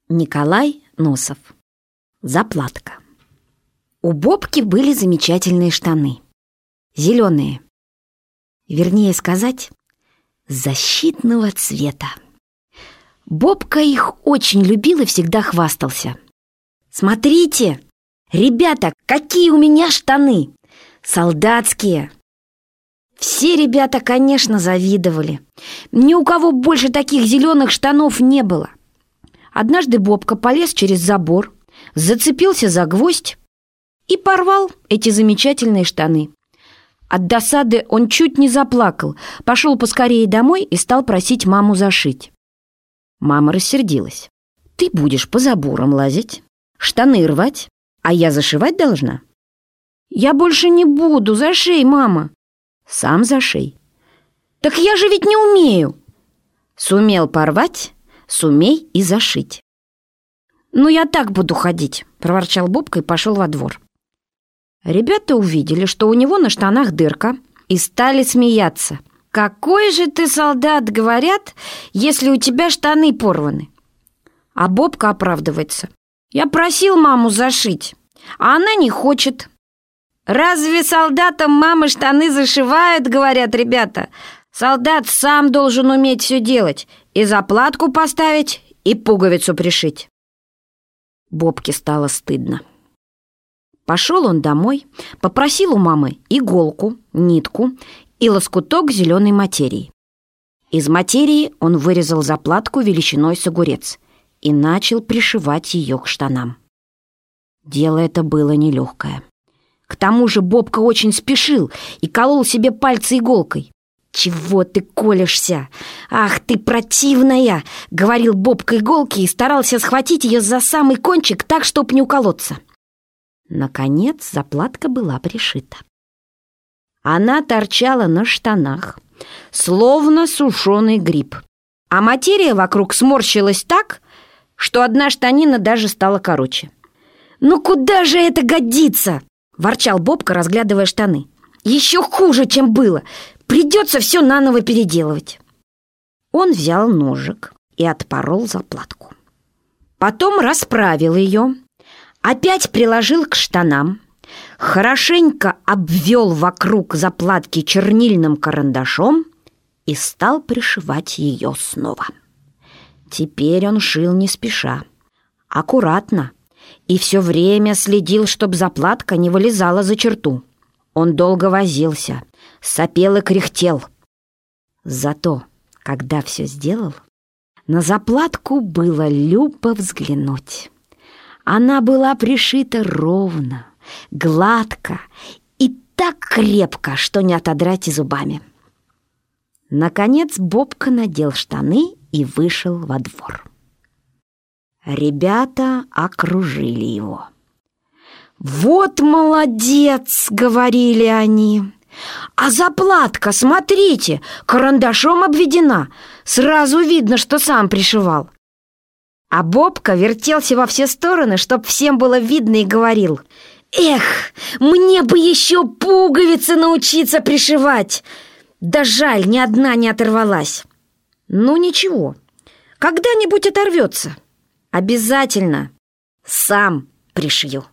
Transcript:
Николай Носов. Заплатка. У Бобки были замечательные штаны. Зеленые. Вернее сказать, защитного цвета. Бобка их очень любил и всегда хвастался. «Смотрите, ребята, какие у меня штаны! Солдатские!» Все ребята, конечно, завидовали. Ни у кого больше таких зеленых штанов не было. Однажды Бобка полез через забор, зацепился за гвоздь и порвал эти замечательные штаны. От досады он чуть не заплакал, пошел поскорее домой и стал просить маму зашить. Мама рассердилась. «Ты будешь по заборам лазить, штаны рвать, а я зашивать должна?» «Я больше не буду, зашей, мама». «Сам зашей». «Так я же ведь не умею». «Сумел порвать, сумей и зашить». «Ну, я так буду ходить», — проворчал Бобка и пошел во двор. Ребята увидели, что у него на штанах дырка, и стали смеяться. «Какой же ты солдат, — говорят, — если у тебя штаны порваны». А Бобка оправдывается. «Я просил маму зашить, а она не хочет». «Разве солдатам мамы штаны зашивают, — говорят ребята. Солдат сам должен уметь все делать, и заплатку поставить, и пуговицу пришить». Бобке стало стыдно. Пошел он домой, попросил у мамы иголку, нитку и лоскуток зеленой материи. Из материи он вырезал заплатку величиной с огурец и начал пришивать ее к штанам. Дело это было нелегкое. К тому же Бобка очень спешил и колол себе пальцы иголкой. «Чего ты колешься? Ах ты противная!» — говорил Бобка иголке и старался схватить ее за самый кончик так, чтоб не уколоться. Наконец заплатка была пришита. Она торчала на штанах, словно сушеный гриб, а материя вокруг сморщилась так, что одна штанина даже стала короче. «Ну куда же это годится?» — ворчал Бобка, разглядывая штаны. «Еще хуже, чем было. Придется все наново переделывать». Он взял ножик и отпорол заплатку. Потом расправил ее, опять приложил к штанам, хорошенько обвел вокруг заплатки чернильным карандашом и стал пришивать ее снова. Теперь он шил не спеша, аккуратно, и все время следил, чтоб заплатка не вылезала за черту. Он долго возился, сопел и кряхтел. Зато, когда все сделал, на заплатку было любо взглянуть. Она была пришита ровно, гладко и так крепко, что не отодрать и зубами. Наконец Бобка надел штаны и вышел во двор. Ребята окружили его. «Вот молодец!» — говорили они. «А заплатка, смотрите, карандашом обведена. Сразу видно, что сам пришивал». А Бобка вертелся во все стороны, чтоб всем было видно, и говорил: «Эх, мне бы еще пуговицы научиться пришивать! Да жаль, ни одна не оторвалась». «Ну ничего, когда-нибудь оторвется. Обязательно сам пришью».